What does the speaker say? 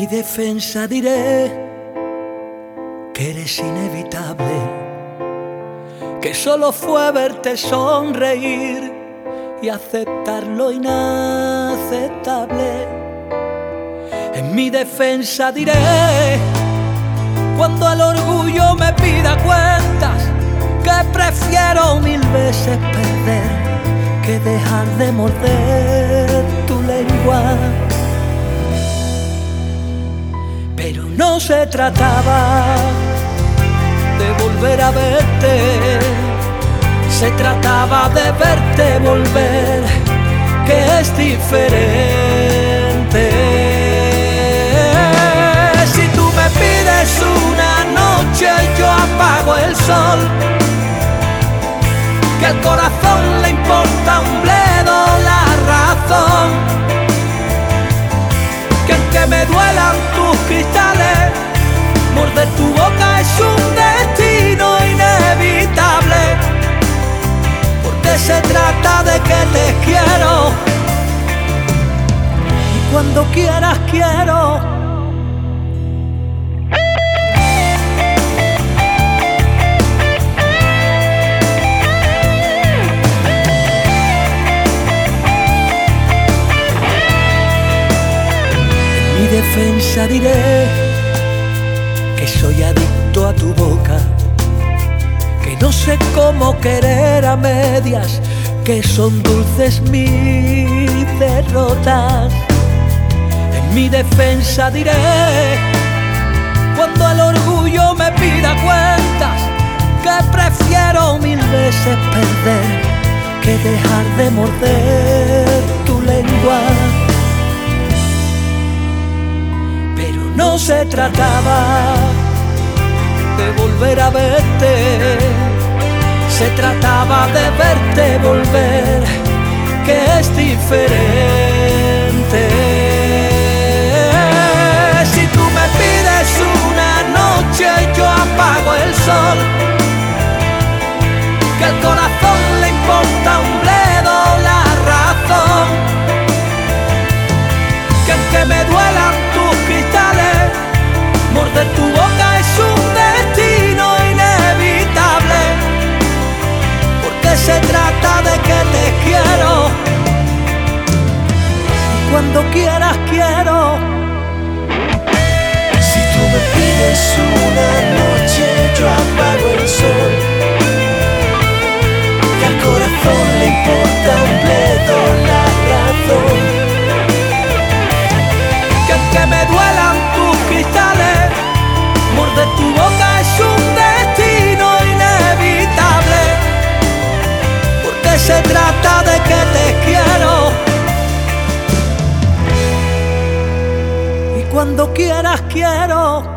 mi defensa diré que eres inevitable, que solo fue verte sonreír y aceptar lo inaceptable. En mi defensa diré, cuando el orgullo me pida cuentas, que prefiero mil veces perder que dejar de morder tu lengua. Pero no se trataba de volver a verte, se trataba de verte volver, que es diferente. Si tú me pides una noche, yo apago el sol, que al corazón le importa un bledo la razón, que aunque me duelan tus cristales, morder tu boca es un destino inevitable, porque se trata de que te quiero y cuando quieras quiero. En mi defensa diré que soy adicto a tu boca, que no sé cómo querer a medias, que son dulces mis derrotas. En mi defensa diré, cuando el orgullo me pida cuentas, que prefiero mil veces perder que dejar de morder tu lengua. Pero no se trataba de volver a verte, se trataba de verte volver, que es diferente. Si tú me pides una noche, yo apago el sol, que al corazón le importa un bledo la razón, que aunque me duelan tus cristales, morder tu boca es un destino inevitable, porque se trata de que te quiero y cuando quieras quiero. Si tú me pides una noche, yo apago el sol, que al corazón le importa un bledo la razón, que aunque me duelan tus cristales, morder tu boca es un destino inevitable, porque se trata de que te quiero y cuando quieras quiero.